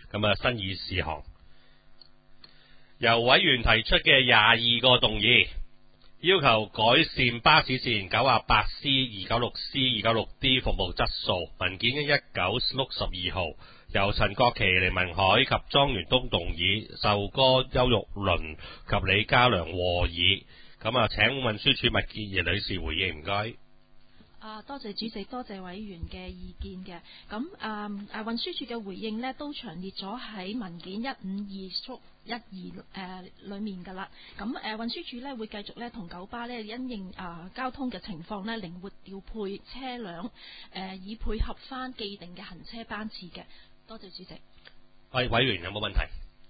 咁啊，新議事項由委員提出嘅22個動議，要求改善巴士線 98C、296C、296D 服務質素。文件嘅19/12號，由陳國琪、黎文海及莊元東動議，壽哥、邱玉麟及李家良和議。咁啊，請運輸署麥潔儀女士回應，唔該。 多謝主席，多謝委員嘅意見嘅。咁運輸署嘅回應呢，都詳列咗喺文件152/12裏面㗎啦。咁運輸署呢，會繼續呢同九巴呢因應交通嘅情況呢，靈活調配車輛，以配合翻既定嘅行車班次嘅。多謝主席。 委員有冇問題？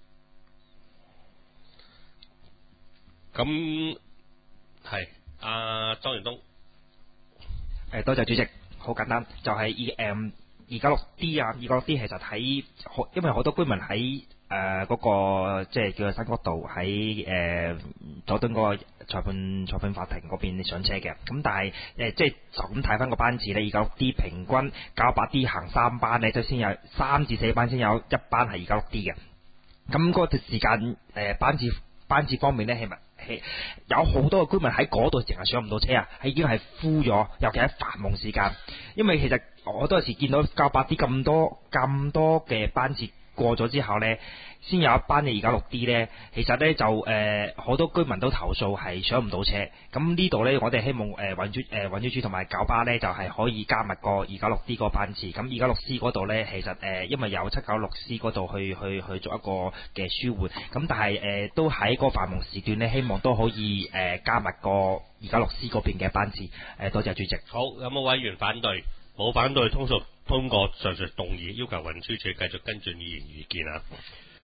咁係莊元東。 多謝主席，好簡單，就係296D 啊，296D其實因為好多居民喺嗰個即係叫做新角道喺佐敦嗰個裁判法庭嗰邊上車嘅，咁但係即係就咁睇翻個班次咧，296D 平均98D 行3班咧，即係先有3至4班先有1班係296D嘅，咁嗰段時間班次方面咧，有好多個居民喺嗰度成日上唔到車啊，已經係敷咗，尤其喺繁忙時間。因為其實我都有時見到98D咁多嘅班次過咗之後呢，先有一班嘅296D呢，其實呢就好多居民都投訴係上唔到車。咁呢度呢，我哋希望運輸署同埋九巴呢，就係可以加密個296D 個班次。咁296C 嗰度呢，其實因為有796C 嗰度去做一個嘅舒緩。咁但係都喺個繁忙時段呢，希望都可以加密個296C 嗰邊嘅班次。多謝主席。 好，有冇委員反對？冇反對，通過上述動議，要求運輸署繼續跟進議員意見啊。